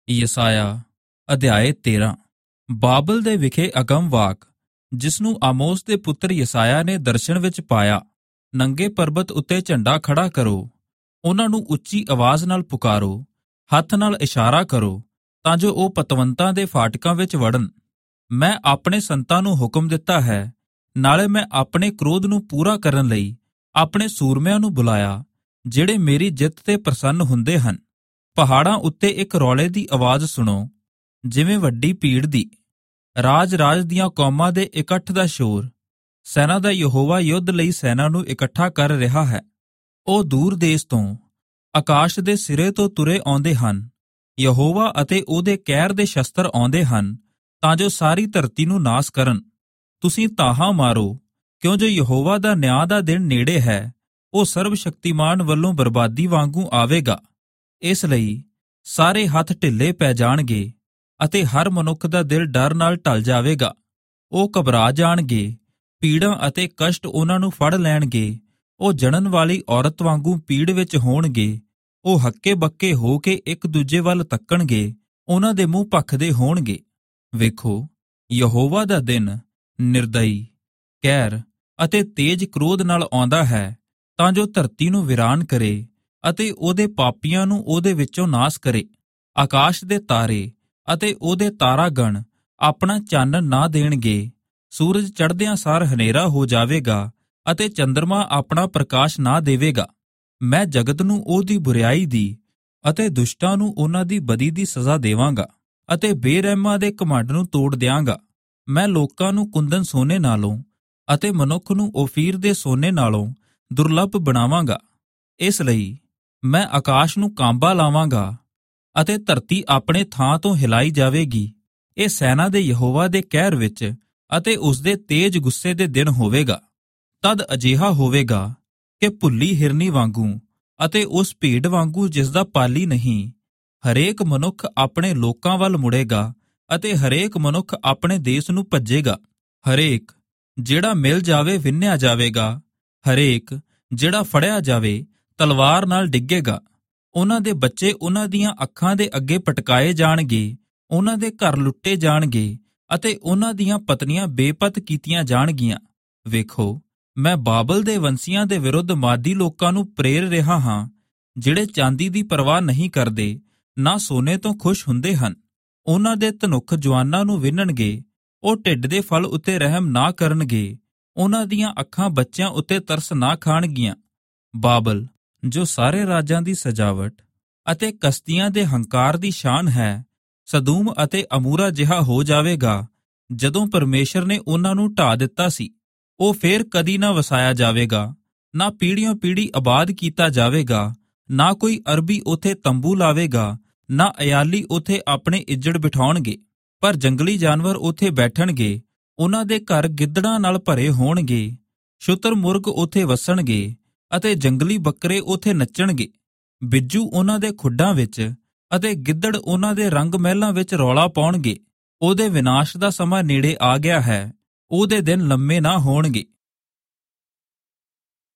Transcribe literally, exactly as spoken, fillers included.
ਯਸਾਇਆ ਅਧਿਆਏ ਤੇਰਾਂ। ਬਾਬਲ ਦੇ ਵਿਖੇ ਅਗਮ ਵਾਕ, ਜਿਸਨੂੰ ਆਮੋਸ ਦੇ ਪੁੱਤਰ ਯਸਾਇਆ ਨੇ ਦਰਸ਼ਨ ਵਿੱਚ ਪਾਇਆ। ਨੰਗੇ ਪਰਬਤ ਉੱਤੇ ਝੰਡਾ ਖੜਾ ਕਰੋ, ਉਹਨਾਂ ਨੂੰ ਉੱਚੀ ਆਵਾਜ਼ ਨਾਲ ਪੁਕਾਰੋ, ਹੱਥ ਨਾਲ ਇਸ਼ਾਰਾ ਕਰੋ ਤਾਂ ਜੋ ਉਹ ਪਤਵੰਤਾਂ ਦੇ ਫਾਟਕਾਂ ਵਿੱਚ ਵੜਨ। ਮੈਂ ਆਪਣੇ ਸੰਤਾਂ ਨੂੰ ਹੁਕਮ ਦਿੱਤਾ ਹੈ, ਨਾਲੇ ਮੈਂ ਆਪਣੇ ਕ੍ਰੋਧ ਨੂੰ ਪੂਰਾ ਕਰਨ ਲਈ ਆਪਣੇ ਸੂਰਮਿਆਂ ਨੂੰ ਬੁਲਾਇਆ, ਜਿਹੜੇ ਮੇਰੀ ਜਿੱਤ ਤੇ ਪ੍ਰਸੰਨ ਹੁੰਦੇ ਹਨ। ਪਹਾੜਾਂ ਉੱਤੇ ਇੱਕ ਰੌਲੇ ਦੀ ਆਵਾਜ਼ ਸੁਣੋ, ਜਿਵੇਂ ਵੱਡੀ ਭੀੜ ਦੀ, ਰਾਜ-ਰਾਜ ਦੀਆਂ ਕੌਮਾਂ ਦੇ ਇਕੱਠ ਦਾ ਸ਼ੋਰ। ਸੈਨਾ ਦਾ ਯਹੋਵਾ ਯੁੱਧ ਲਈ ਸੈਨਾ ਨੂੰ ਇਕੱਠਾ ਕਰ ਰਿਹਾ ਹੈ। ਉਹ ਦੂਰ ਦੇਸ਼ ਤੋਂ, ਆਕਾਸ਼ ਦੇ ਸਿਰੇ ਤੋਂ ਤੁਰੇ ਆਉਂਦੇ ਹਨ। ਯਹੋਵਾ ਅਤੇ ਉਹਦੇ ਕਹਿਰ ਦੇ ਸ਼ਸਤਰ ਆਉਂਦੇ ਹਨ, ਤਾਂ ਜੋ ਸਾਰੀ ਧਰਤੀ ਨੂੰ ਨਾਸ ਕਰਨ। ਤੁਸੀਂ ਤਾਹਾਂ ਮਾਰੋ, ਕਿਉਂ ਜੋ ਯਹੋਵਾ ਦਾ ਨਿਆਂ ਦਾ ਦਿਨ ਨੇੜੇ ਹੈ। ਉਹ ਸਰਬ ਸ਼ਕਤੀਮਾਨ ਵੱਲੋਂ ਬਰਬਾਦੀ ਵਾਂਗੂ ਆਵੇਗਾ। ਇਸ ਲਈ ਸਾਰੇ ਹੱਥ ਢਿੱਲੇ ਪੈ ਜਾਣਗੇ ਅਤੇ ਹਰ ਮਨੁੱਖ ਦਾ ਦਿਲ ਡਰ ਨਾਲ ਢਲ ਜਾਵੇਗਾ। ਉਹ ਘਬਰਾ ਜਾਣਗੇ, ਪੀੜਾਂ ਅਤੇ ਕਸ਼ਟ ਉਹਨਾਂ ਨੂੰ ਫੜ ਲੈਣਗੇ। ਉਹ ਜਣਨ ਵਾਲੀ ਔਰਤ ਵਾਂਗੂ ਪੀੜ ਵਿੱਚ ਹੋਣਗੇ। ਉਹ ਹੱਕੇ ਬੱਕੇ ਹੋ ਕੇ ਇੱਕ ਦੂਜੇ ਵੱਲ ਤੱਕਣਗੇ, ਉਹਨਾਂ ਦੇ ਮੂੰਹ ਭਖਦੇ ਹੋਣਗੇ। ਵੇਖੋ, ਯਹੋਵਾ ਦਾ ਦਿਨ ਨਿਰਦਈ, ਕਹਿਰ ਅਤੇ ਤੇਜ ਕ੍ਰੋਧ ਨਾਲ ਆਉਂਦਾ ਹੈ, ਤਾਂ ਜੋ ਧਰਤੀ ਨੂੰ ਵਿਰਾਨ ਕਰੇ ਅਤੇ ਉਹਦੇ ਪਾਪੀਆਂ ਨੂੰ ਉਹਦੇ ਵਿੱਚੋਂ ਨਾਸ ਕਰੇ। ਆਕਾਸ਼ ਦੇ ਤਾਰੇ ਅਤੇ ਉਹਦੇ ਤਾਰਾਗਣ ਆਪਣਾ ਚਾਨਣ ਨਾ ਦੇਣਗੇ। ਸੂਰਜ ਚੜ੍ਹਦਿਆਂ ਸਾਰ ਹਨੇਰਾ ਹੋ ਜਾਵੇਗਾ ਅਤੇ ਚੰਦਰਮਾ ਆਪਣਾ ਪ੍ਰਕਾਸ਼ ਨਾ ਦੇਵੇਗਾ। ਮੈਂ ਜਗਤ ਨੂੰ ਉਹਦੀ ਬੁਰਿਆਈ ਦੀ ਅਤੇ ਦੁਸ਼ਟਾਂ ਨੂੰ ਉਹਨਾਂ ਦੀ ਬਦੀ ਦੀ ਸਜ਼ਾ ਦੇਵਾਂਗਾ ਅਤੇ ਬੇਰਹਿਮਾਂ ਦੇ ਘਮੰਡ ਨੂੰ ਤੋੜ ਦਿਆਂਗਾ। ਮੈਂ ਲੋਕਾਂ ਨੂੰ ਕੁੰਦਨ ਸੋਨੇ ਨਾਲੋਂ ਅਤੇ ਮਨੁੱਖ ਨੂੰ ਓਫੀਰ ਦੇ ਸੋਨੇ ਨਾਲੋਂ ਦੁਰਲੱਭ ਬਣਾਵਾਂਗਾ। ਇਸ ਲਈ ਮੈਂ ਆਕਾਸ਼ ਨੂੰ ਕਾਂਬਾ ਲਾਵਾਂਗਾ ਅਤੇ ਧਰਤੀ ਆਪਣੇ ਥਾਂ ਤੋਂ ਹਿਲਾਈ ਜਾਵੇਗੀ। ਇਹ ਸੈਨਾ ਦੇ ਯਹੋਵਾ ਦੇ ਕਹਿਰ ਵਿੱਚ ਅਤੇ ਉਸਦੇ ਤੇਜ ਗੁੱਸੇ ਦੇ ਦਿਨ ਹੋਵੇਗਾ। ਤਦ ਅਜਿਹਾ ਹੋਵੇਗਾ ਕਿ ਭੁੱਲੀ ਹਿਰਨੀ ਵਾਂਗੂ ਅਤੇ ਉਸ ਭੇਡ ਵਾਂਗੂ ਜਿਸਦਾ ਪਾਲੀ ਨਹੀਂ, ਹਰੇਕ ਮਨੁੱਖ ਆਪਣੇ ਲੋਕਾਂ ਵੱਲ ਮੁੜੇਗਾ ਅਤੇ ਹਰੇਕ ਮਨੁੱਖ ਆਪਣੇ ਦੇਸ਼ ਨੂੰ ਭੱਜੇਗਾ। ਹਰੇਕ ਜਿਹੜਾ ਮਿਲ ਜਾਵੇ ਵਿੰਨਿਆ ਜਾਵੇਗਾ, ਹਰੇਕ ਜਿਹੜਾ ਫੜਿਆ ਜਾਵੇ ਤਲਵਾਰ ਨਾਲ ਡਿੱਗੇਗਾ। ਉਹਨਾਂ ਦੇ ਬੱਚੇ ਉਹਨਾਂ ਦੀਆਂ ਅੱਖਾਂ ਦੇ ਅੱਗੇ ਪਟਕਾਏ ਜਾਣਗੇ, ਉਹਨਾਂ ਦੇ ਘਰ ਲੁੱਟੇ ਜਾਣਗੇ ਅਤੇ ਉਹਨਾਂ ਦੀਆਂ ਪਤਨੀਆਂ ਬੇਪਤ ਕੀਤੀਆਂ ਜਾਣਗੀਆਂ। ਵੇਖੋ, ਮੈਂ ਬਾਬਲ ਦੇ ਵੰਸ਼ੀਆਂ ਦੇ ਵਿਰੁੱਧ ਮਾਦੀ ਲੋਕਾਂ ਨੂੰ ਪ੍ਰੇਰ ਰਿਹਾ ਹਾਂ, ਜਿਹੜੇ ਚਾਂਦੀ ਦੀ ਪਰਵਾਹ ਨਹੀਂ ਕਰਦੇ, ਨਾ ਸੋਨੇ ਤੋਂ ਖੁਸ਼ ਹੁੰਦੇ ਹਨ। ਉਹਨਾਂ ਦੇ ਧਨੁੱਖ ਜਵਾਨਾਂ ਨੂੰ ਵਿੰਨਣਗੇ। ਉਹ ਢਿੱਡ ਦੇ ਫਲ ਉੱਤੇ ਰਹਿਮ ਨਾ ਕਰਨਗੇ। ਉਹਨਾਂ ਦੀਆਂ ਅੱਖਾਂ ਬੱਚਿਆਂ ਉੱਤੇ ਤਰਸ ਨਾ ਖਾਣਗੀਆਂ। ਬਾਬਲ, ਜੋ ਸਾਰੇ ਰਾਜਾਂ ਦੀ ਸਜਾਵਟ ਅਤੇ ਕਸਤੀਆਂ ਦੇ ਹੰਕਾਰ ਦੀ ਸ਼ਾਨ ਹੈ, ਸਦੂਮ ਅਤੇ ਅਮੂਰਾ ਜਿਹਾ ਹੋ ਜਾਵੇਗਾ, ਜਦੋਂ ਪਰਮੇਸ਼ਰ ਨੇ ਉਹਨਾਂ ਨੂੰ ਢਾਹ ਦਿੱਤਾ ਸੀ। ਉਹ ਫੇਰ ਕਦੀ ਨਾ ਵਸਾਇਆ ਜਾਵੇਗਾ, ਨਾ ਪੀੜ੍ਹੀਓਂ ਪੀੜ੍ਹੀ ਆਬਾਦ ਕੀਤਾ ਜਾਵੇਗਾ। ਨਾ ਕੋਈ ਅਰਬੀ ਉੱਥੇ ਤੰਬੂ ਲਾਵੇਗਾ, ਨਾ ਅਯਾਲੀ ਉੱਥੇ ਆਪਣੇ ਇੱਜੜ ਬਿਠਾਉਣਗੇ। ਪਰ ਜੰਗਲੀ ਜਾਨਵਰ ਉੱਥੇ ਬੈਠਣਗੇ। ਉਹਨਾਂ ਦੇ ਘਰ ਗਿੱਦੜਾਂ ਨਾਲ ਭਰੇ ਹੋਣਗੇ। ਸ਼ੁਤਰ ਮੁਰਗ ਉੱਥੇ ਵਸਣਗੇ ਅਤੇ ਜੰਗਲੀ ਬੱਕਰੇ ਉੱਥੇ ਨੱਚਣਗੇ। ਬਿੱਜੂ ਉਹਨਾਂ ਦੇ ਖੁੱਡਾਂ ਵਿੱਚ ਅਤੇ ਗਿੱਦੜ ਉਹਨਾਂ ਦੇ ਰੰਗ ਮਹਿਲਾਂ ਵਿੱਚ ਰੌਲਾ ਪਾਉਣਗੇ। ਉਹਦੇ ਵਿਨਾਸ਼ ਦਾ ਸਮਾਂ ਨੇੜੇ ਆ ਗਿਆ ਹੈ। ਉਹਦੇ ਦਿਨ ਲੰਮੇ ਨਾ ਹੋਣਗੇ।